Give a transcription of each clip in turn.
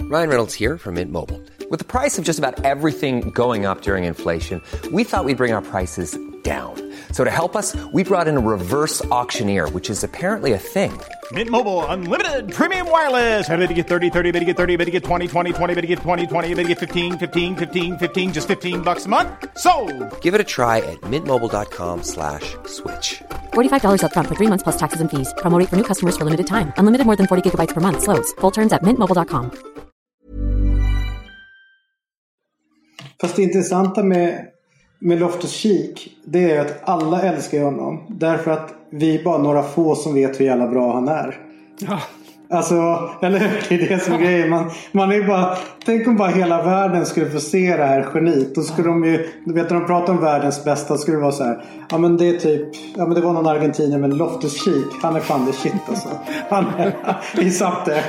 Ryan Reynolds here from Mint Mobile. With the price of just about everything going up during inflation, we thought we'd bring our prices down. So to help us, we brought in a reverse auctioneer, which is apparently a thing. Mint Mobile Unlimited Premium Wireless. How to get 30, 30, bit to get 30, bit to get 20, 20, 20, bit to get 20, 20, bit to get 15, 15, 15, 15, just $15 a month? Sold! Give it a try at mintmobile.com/switch. $45 up front for 3 months plus taxes and fees. Promo rate for new customers for limited time. Unlimited more than 40 gigabytes per month. Slows full terms at mintmobile.com. Fast det intressanta med Loftus-Cheek, det är att alla älskar honom. Därför att vi är bara några få som vet hur jävla bra han är. Ja. Alltså, eller hur? Det är det som är grejen. Man är bara, tänk om bara hela världen skulle få se det här geniet. Då skulle de ju, du vet när de pratar om världens bästa, skulle det vara så här. Ja men det är typ, ja men det var någon argentiner, men Loftus-Cheek, han är fan det shit alltså. Han är, vi satt det.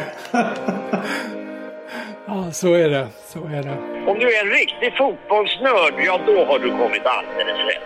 Ja, så är det. Så är det. Om du är en riktig fotbollsnörd, ja då har du kommit alldeles rätt.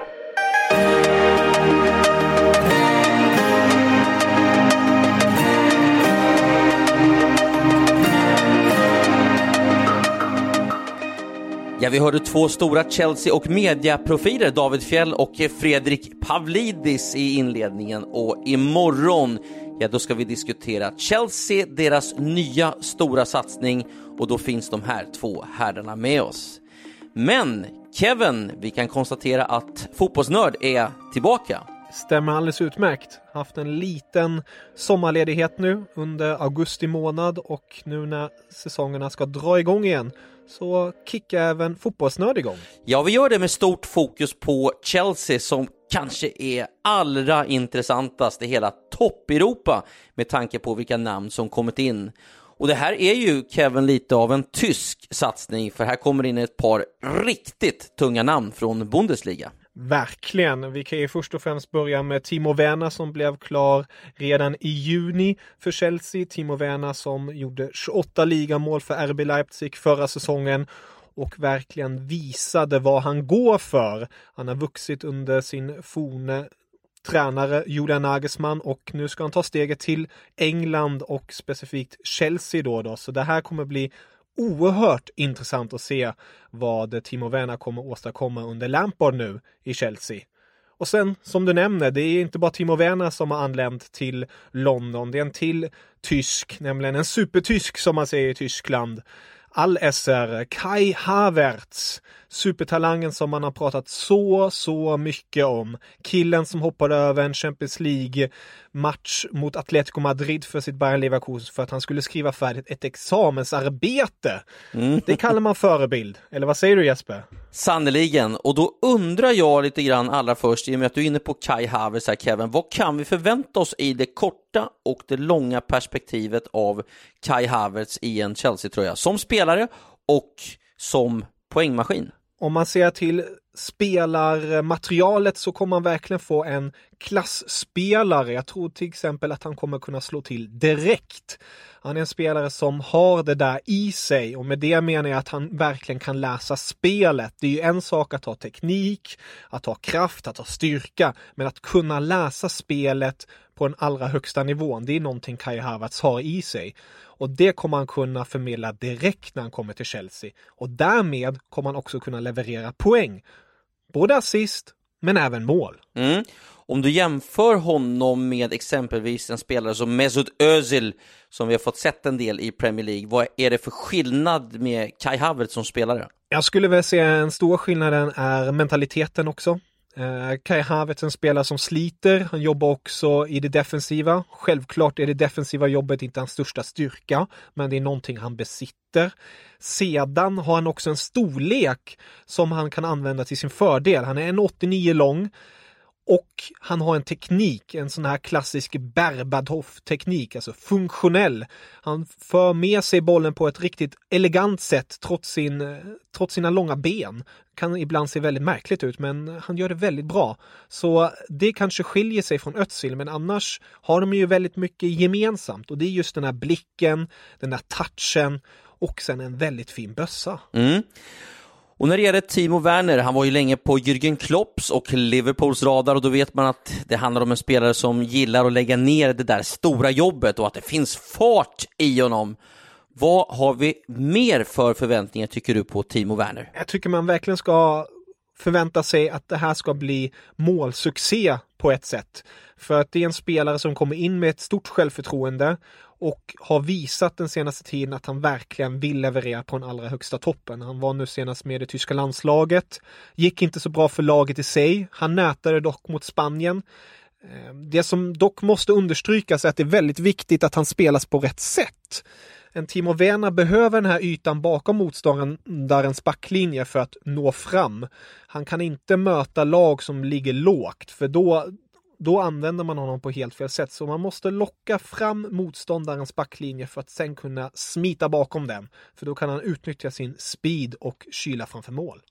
Ja, vi hörde två stora Chelsea- och mediaprofiler, David Fjell och Fredrik Pavlidis i inledningen. Och imorgon, ja då ska vi diskutera Chelsea, deras nya stora satsning. Och då finns de här två herrarna med oss. Men Kevin, vi kan konstatera att fotbollsnörd är tillbaka. Stämmer alldeles utmärkt. Haft en liten sommarledighet nu under augusti månad och nu när säsongerna ska dra igång igen så kickar även fotbollsnörd igång. Ja, vi gör det med stort fokus på Chelsea som kanske är allra intressantast i hela topp-Europa med tanke på vilka namn som kommit in. Och det här är ju, Kevin, lite av en tysk satsning, för här kommer in ett par riktigt tunga namn från Bundesliga. Verkligen. Vi kan ju först och främst börja med Timo Werner som blev klar redan i juni för Chelsea. Timo Werner som gjorde 28 ligamål för RB Leipzig förra säsongen och verkligen visade vad han går för. Han har vuxit under sin forne tränare Julian Nagelsmann och nu ska han ta steget till England och specifikt Chelsea då. Så det här kommer bli oerhört intressant att se vad Timo Werner kommer åstadkomma under Lampard nu i Chelsea. Och sen, som du nämner, det är inte bara Timo Werner som har anlänt till London. Det är en till tysk, nämligen en supertysk som man säger i Tyskland. Al-Esser, Kai Havertz, supertalangen som man har pratat så mycket om. Killen som hoppade över en Champions League-match mot Atletico Madrid för sitt Bayer Leverkusen för att han skulle skriva färdigt ett examensarbete. Det kallar man förebild. Eller vad säger du, Jesper? Sannoliken. Och då undrar jag lite grann allra först, i och med att du är inne på Kai Havertz här, Kevin. Vad kan vi förvänta oss i det korta och det långa perspektivet av Kai Havertz i en Chelsea-tröja? Som spelare och som poängmaskin. Om man ser till spelarmaterialet så kommer man verkligen få en klassspelare. Jag tror till exempel att han kommer kunna slå till direkt. Han är en spelare som har det där i sig och med det menar jag att han verkligen kan läsa spelet. Det är ju en sak att ha teknik, att ha kraft, att ha styrka, men att kunna läsa spelet på den allra högsta nivån, det är någonting Kai Havertz har i sig. Och det kommer han kunna förmedla direkt när han kommer till Chelsea. Och därmed kommer han också kunna leverera poäng. Både assist, men även mål. Om du jämför honom med exempelvis en spelare som Mesut Özil, som vi har fått sett en del i Premier League, vad är det för skillnad med Kai Havertz som spelare? Jag skulle väl säga en stor skillnaden är mentaliteten också. Kai Havertz är en spelare som sliter. Han jobbar också i det defensiva. Självklart är det defensiva jobbet inte hans största styrka, men det är någonting han besitter. Sedan har han också en storlek som han kan använda till sin fördel. Han är 1,89 lång. Och han har en teknik, en sån här klassisk Berbatov-teknik, alltså funktionell. Han för med sig bollen på ett riktigt elegant sätt trots sina långa ben. Kan ibland se väldigt märkligt ut, men han gör det väldigt bra. Så det kanske skiljer sig från Özil, men annars har de ju väldigt mycket gemensamt. Och det är just den här blicken, den där touchen och sen en väldigt fin bössa. Och när det gäller Timo Werner, han var ju länge på Jürgen Klopps och Liverpools radar, och då vet man att det handlar om en spelare som gillar att lägga ner det där stora jobbet och att det finns fart i honom. Vad har vi mer för förväntningar tycker du på Timo Werner? Jag tycker man verkligen ska förvänta sig att det här ska bli målsuccé på ett sätt. För att det är en spelare som kommer in med ett stort självförtroende och har visat den senaste tiden att han verkligen vill leverera på den allra högsta toppen. Han var nu senast med det tyska landslaget. Gick inte så bra för laget i sig. Han nätade dock mot Spanien. Det som dock måste understrykas är att det är väldigt viktigt att han spelas på rätt sätt. En Timo Werner behöver den här ytan bakom motståndarens backlinje för att nå fram. Han kan inte möta lag som ligger lågt, för då använder man honom på helt fel sätt. Så man måste locka fram motståndarens backlinje för att sen kunna smita bakom den. För då kan han utnyttja sin speed och kyla framför mål.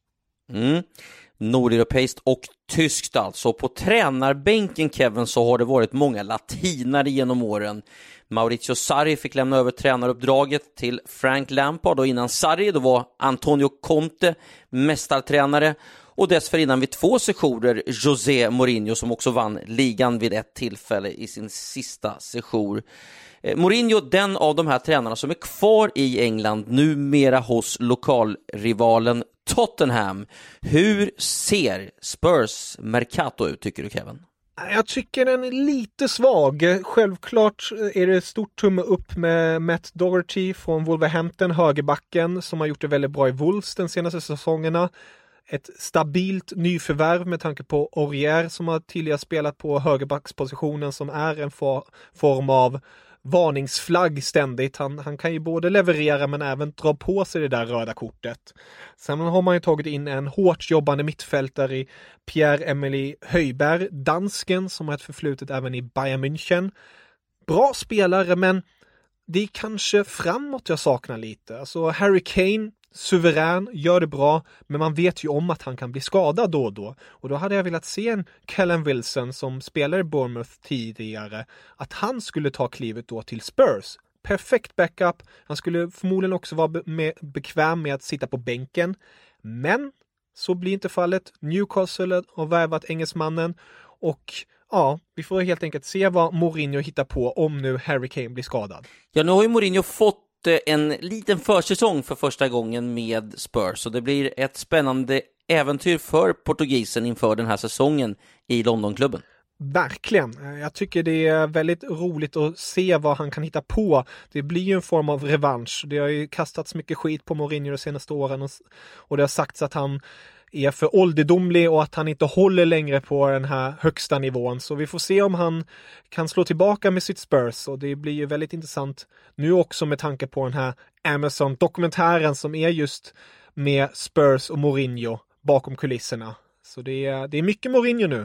Nordeuropeiskt och tyskt alltså. På tränarbänken, Kevin, så har det varit många latinare genom åren. Maurizio Sarri fick lämna över tränaruppdraget till Frank Lampard, och innan Sarri då var Antonio Conte mästartränare, och dessförinnan vid 2 sessioner José Mourinho, som också vann ligan vid ett tillfälle i sin sista session. Mourinho, den av de här tränarna som är kvar i England, numera hos lokalrivalen Tottenham. Hur ser Spurs Mercato ut, tycker du, Kevin? Jag tycker den är lite svag. Självklart är det stort tumme upp med Matt Doherty från Wolverhampton, högerbacken, som har gjort det väldigt bra i Wolves den senaste säsongerna. Ett stabilt nyförvärv med tanke på Aurier som har tidigare spelat på högerbackspositionen, som är en form av varningsflagg ständigt. Han kan ju både leverera men även dra på sig det där röda kortet. Sen har man ju tagit in en hårt jobbande mittfältare i Pierre-Emile Højbjerg, dansken, som har ett förflutet även i Bayern München. Bra spelare, men det är kanske framåt jag saknar lite. Alltså Harry Kane, suverän, gör det bra, men man vet ju om att han kan bli skadad då och då. Och då hade jag velat se en Callum Wilson som spelar i Bournemouth tidigare, att han skulle ta klivet då till Spurs. Perfekt backup. Han skulle förmodligen också vara bekväm med att sitta på bänken. Men så blir inte fallet. Newcastle har värvat engelsmannen, och ja, vi får helt enkelt se vad Mourinho hittar på om nu Harry Kane blir skadad. Ja, nu har ju Mourinho fått en liten försäsong för första gången med Spurs, så det blir ett spännande äventyr för portugisen inför den här säsongen i Londonklubben. Verkligen. Jag tycker det är väldigt roligt att se vad han kan hitta på. Det blir ju en form av revansch. Det har ju kastats mycket skit på Mourinho de senaste åren, och det har sagts att han är för ålderdomlig och att han inte håller längre på den här högsta nivån. Så vi får se om han kan slå tillbaka med sitt Spurs, och det blir ju väldigt intressant nu också med tanke på den här Amazon-dokumentären som är just med Spurs och Mourinho bakom kulisserna. Så det är mycket Mourinho nu.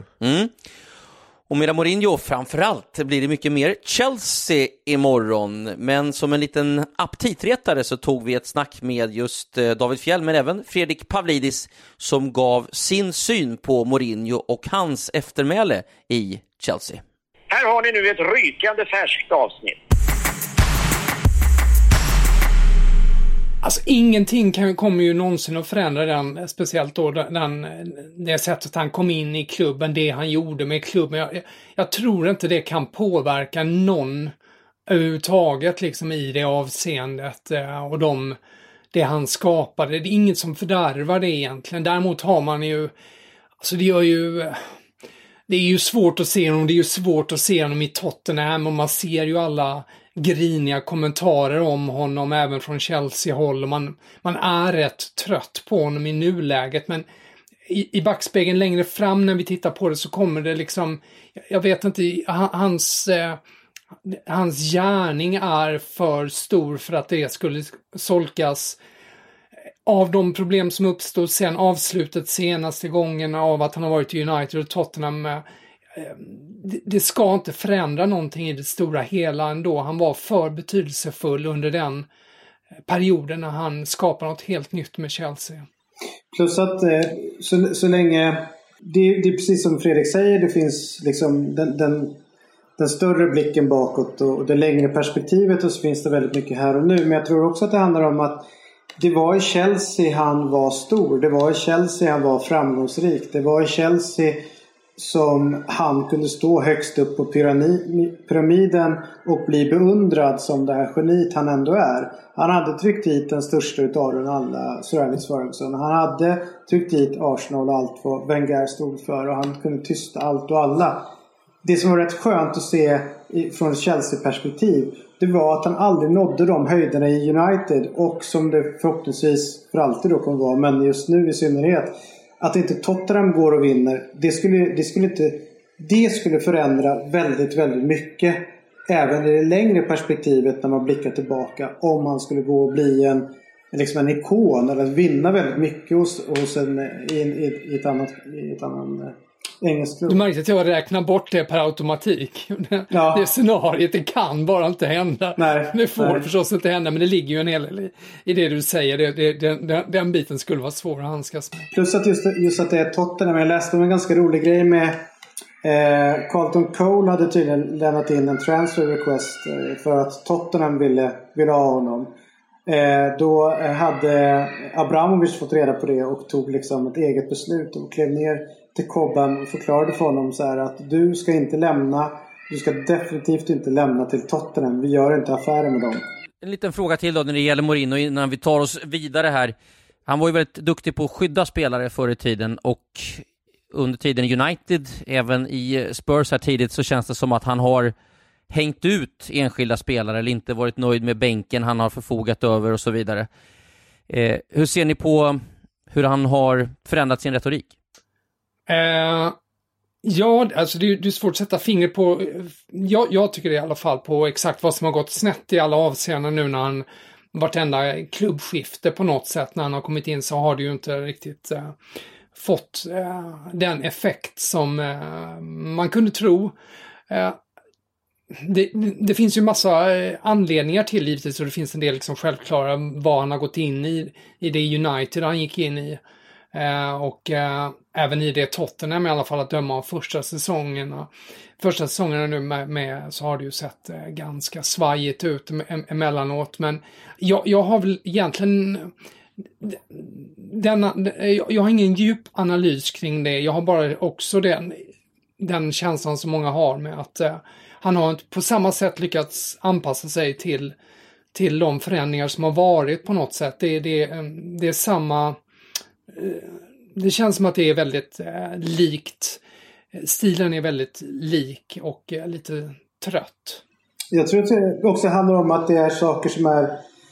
Och med Mourinho framförallt blir det mycket mer Chelsea imorgon. Men som en liten aptitretare så tog vi ett snack med just David Fjell, men även Fredrik Pavlidis, som gav sin syn på Mourinho och hans eftermäle i Chelsea. Här har ni nu ett rykande färskt avsnitt. Alltså ingenting kommer ju någonsin att förändra den, speciellt då det sättet han kom in i klubben, det han gjorde med klubben. Jag tror inte det kan påverka någon överhuvudtaget liksom i det avseendet och det han skapade. Det är inget som fördärvar det egentligen. Däremot har man ju, alltså det är ju svårt att se honom, det är ju svårt att se honom i Tottenham, och man ser ju alla griniga kommentarer om honom även från Chelsea-håll, och man är rätt trött på honom i nuläget, men i backspegeln längre fram när vi tittar på det så kommer det liksom, jag vet inte, hans gärning är för stor för att det skulle solkas av de problem som uppstod sen avslutet senaste gången av att han har varit i United och Tottenham. Det ska inte förändra någonting i det stora hela ändå. Han var för betydelsefull under den perioden när han skapade något helt nytt med Chelsea. Plus att så länge det är precis som Fredrik säger, det finns liksom den större blicken bakåt och det längre perspektivet, och så finns det väldigt mycket här och nu. Men jag tror också att det handlar om att det var i Chelsea han var stor. Det var i Chelsea han var framgångsrik. Det var i Chelsea som han kunde stå högst upp på pyramiden och bli beundrad som det här geniet han ändå är. Han hade tryckt hit den största utav den alla, Sir Alex Ferguson. Han hade tryckt hit Arsenal och allt vad Wenger stod för, och han kunde tysta allt och alla. Det som var rätt skönt att se från ett Chelsea-perspektiv, det var att han aldrig nådde de höjderna i United, och som det förhoppningsvis för alltid då kommer vara, men just nu i synnerhet, att inte Tottenham går och vinner, det skulle förändra väldigt, väldigt mycket även i det längre perspektivet när man blickar tillbaka, om man skulle gå och bli en ikon eller vinna väldigt mycket hos i ett annat engelsk klubb. Du märkte att jag räknar bort det per automatik. Ja. Det scenariet, det kan bara inte hända. Nej, det får förstås inte hända, men det ligger ju en hel i det du säger. Den biten skulle vara svår att handskas med. Plus att just att det är Tottenham. Jag läste om en ganska rolig grej med Carlton Cole hade tydligen lämnat in en transfer request för att Tottenham ville ha honom. Då hade Abramovich fått reda på det och tog liksom ett eget beslut och klev ner till Cobham och förklarade för honom så här att du ska definitivt inte lämna till Tottenham. Vi gör inte affärer med dem. En liten fråga till då när det gäller Mourinho innan vi tar oss vidare här. Han var ju väldigt duktig på att skydda spelare förr i tiden, och under tiden i United, även i Spurs här tidigt, så känns det som att han har hängt ut enskilda spelare eller inte varit nöjd med bänken han har förfogat över och så vidare. Hur ser ni på hur han har förändrat sin retorik? Ja, alltså det är svårt att sätta finger på. Jag tycker det i alla fall på exakt vad som har gått snett i alla avseenden nu när han vartenda klubbskifte på något sätt när han har kommit in, så har det ju inte riktigt fått den effekt som man kunde tro. Det finns ju massa anledningar till givetvis, och det finns en del liksom självklara vad han har gått in i det United han gick in i. Och även i det Tottenham i alla fall, att döma av första säsongerna nu med så har det ju sett ganska svajigt ut emellanåt, men jag har väl egentligen jag har ingen djup analys kring det. Jag har bara också den känslan som många har med att han har inte på samma sätt lyckats anpassa sig till de förändringar som har varit på något sätt. Det är samma. Det känns som att det är väldigt likt. Stilen är väldigt lik och lite trött. Jag tror att det också handlar om att det är saker som är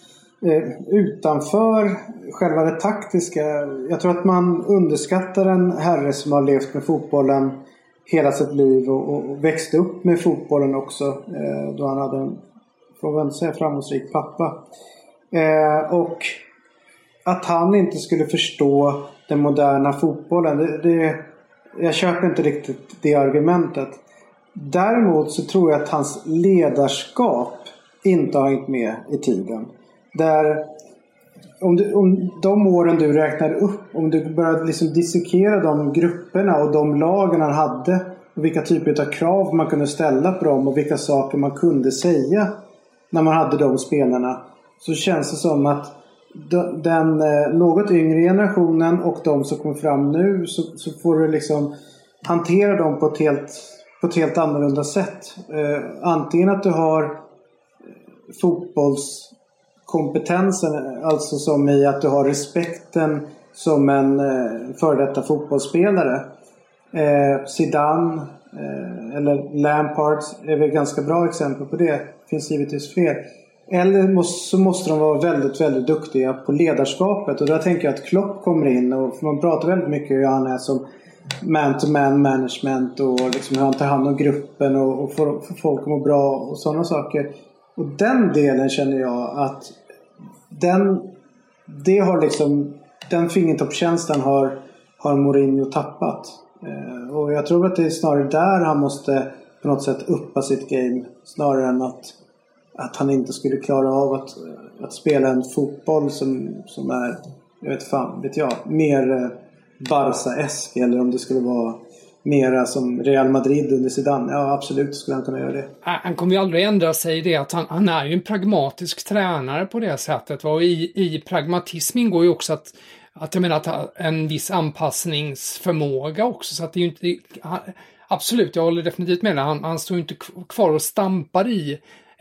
utanför själva det taktiska. Jag tror att man underskattar en herre som har levt med fotbollen hela sitt liv och växte upp med fotbollen också, då han hade en, får man säga, framgångsrik pappa. Och att han inte skulle förstå den moderna fotbollen, jag köper inte riktigt det argumentet. Däremot så tror jag att hans ledarskap inte har hängt med i tiden. Där om de åren du räknade upp, om du började liksom dissekera de grupperna och de lagen han hade och vilka typer av krav man kunde ställa på dem och vilka saker man kunde säga när man hade de spelarna, så känns det som att den något yngre generationen och de som kommer fram nu, så får du liksom hantera dem på ett helt annorlunda sätt. Antingen att du har fotbollskompetensen, alltså som i att du har respekten som en före detta fotbollsspelare. Zidane eller Lampard är väl ganska bra exempel på det. Det finns givetvis fler. Eller så måste de vara väldigt, väldigt duktiga på ledarskapet. Och där tänker jag att Klopp kommer in. Och man pratar väldigt mycket om hur han är som man-to-man management. Och liksom hur han tar hand om gruppen och får folk att må bra och sådana saker. Och den delen känner jag att det har liksom, den fingertoppskänslan har Mourinho tappat. Och jag tror att det är snarare där han måste på något sätt uppa sitt game. Snarare än att han inte skulle klara av att spela en fotboll som är, vet jag, mer Barca-esk, eller om det skulle vara mera som Real Madrid under Zidane. Ja, absolut skulle han kunna göra det. Han kommer ju aldrig ändra sig i det att han är ju en pragmatisk tränare på det sättet. Och i pragmatism ingår ju också att jag menar att en viss anpassningsförmåga också, så att det är ju inte, absolut, jag håller definitivt med. Han står ju inte kvar och stampar i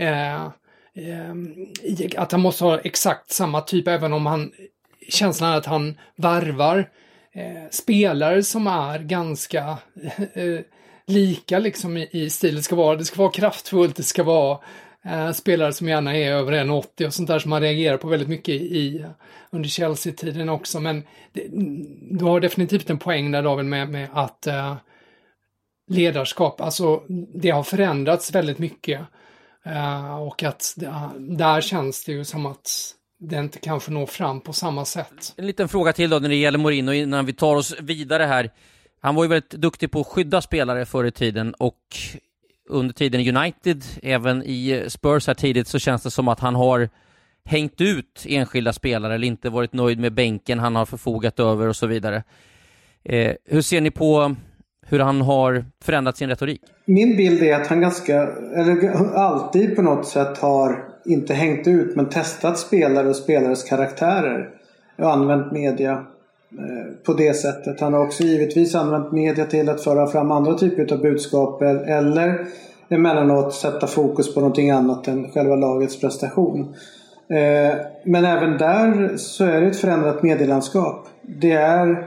att han måste ha exakt samma typ, även om han känslan är att han varvar spelare som är ganska lika liksom i stil. Det ska vara kraftfullt, det ska vara spelare som gärna är över 1,80 och sånt där som man reagerar på väldigt mycket under Chelsea-tiden också. Men du har definitivt en poäng där, David, med att ledarskap, alltså det har förändrats väldigt mycket och att där känns det ju som att det inte kanske når fram på samma sätt. En liten fråga till då när det gäller Mourinho innan vi tar oss vidare här. Han var ju väldigt duktig på att skydda spelare förr i tiden, och under tiden i United, även i Spurs här tidigt, så känns det som att han har hängt ut enskilda spelare eller inte varit nöjd med bänken han har förfogat över och så vidare. Hur ser ni på hur han har förändrat sin retorik? Min bild är att han alltid på något sätt har inte hängt ut, men testat spelare och spelares karaktärer och använt media på det sättet. Han har också givetvis använt media till att föra fram andra typer av budskap eller emellanåt sätta fokus på någonting annat än själva lagets prestation. Men även där så är det ett förändrat medielandskap. Det är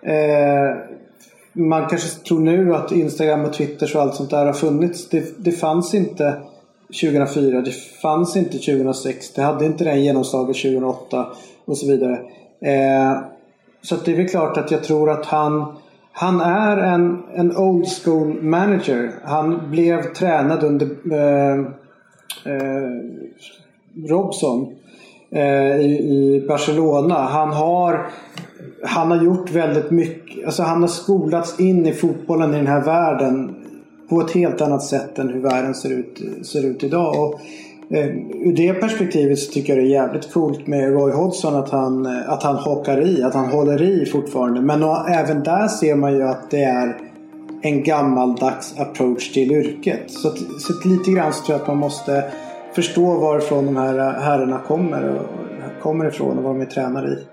man kanske tror nu att Instagram och Twitter och allt sånt där har funnits. Det fanns inte 2004, det fanns inte 2006, det hade inte den genomslaget 2008 och så vidare. Så att det är väl klart att jag tror att han är en old school manager. Han blev tränad under Robson i Barcelona. Han har gjort väldigt mycket, alltså han har skolats in i fotbollen i den här världen på ett helt annat sätt än hur världen ser ut idag. Och ur det perspektivet så tycker jag det är jävligt coolt med Roy Hodgson att han hakar i, att han håller i fortfarande. Men även där ser man ju att det är en gammaldags approach till yrket. Så lite grann så tror jag att man måste förstå varifrån de här herrarna kommer ifrån och vad de är tränare i.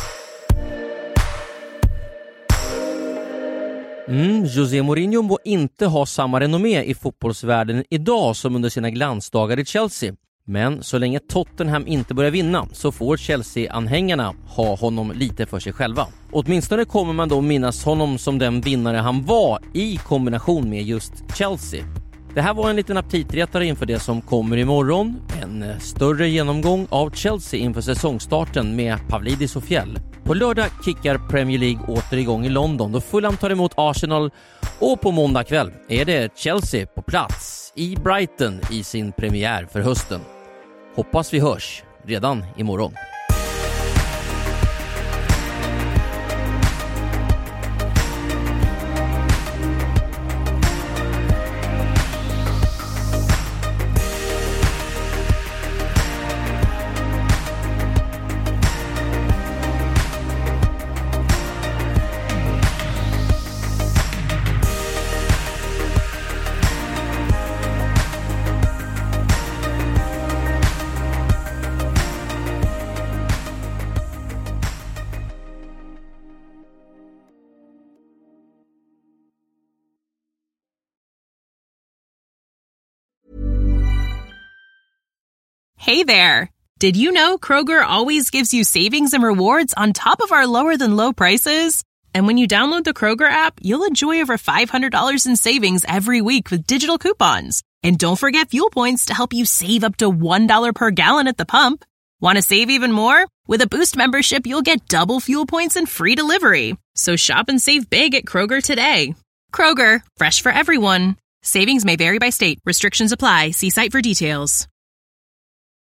José Mourinho må inte ha samma renommé i fotbollsvärlden idag som under sina glansdagar i Chelsea. Men så länge Tottenham inte börjar vinna så får Chelsea-anhängarna ha honom lite för sig själva. Åtminstone kommer man då minnas honom som den vinnare han var i kombination med just Chelsea. Det här var en liten aptitretare inför det som kommer imorgon. En större genomgång av Chelsea inför säsongstarten med Pavlidis och Fjäll. På lördag kickar Premier League åter igång i London då Fulham tar emot Arsenal. Och på måndag kväll är det Chelsea på plats i Brighton i sin premiär för hösten. Hoppas vi hörs redan imorgon. Hey there! Did you know Kroger always gives you savings and rewards on top of our lower-than-low prices? And when you download the Kroger app, you'll enjoy over $500 in savings every week with digital coupons. And don't forget fuel points to help you save up to $1 per gallon at the pump. Want to save even more? With a Boost membership, you'll get double fuel points and free delivery. So shop and save big at Kroger today. Kroger, fresh for everyone. Savings may vary by state. Restrictions apply. See site for details.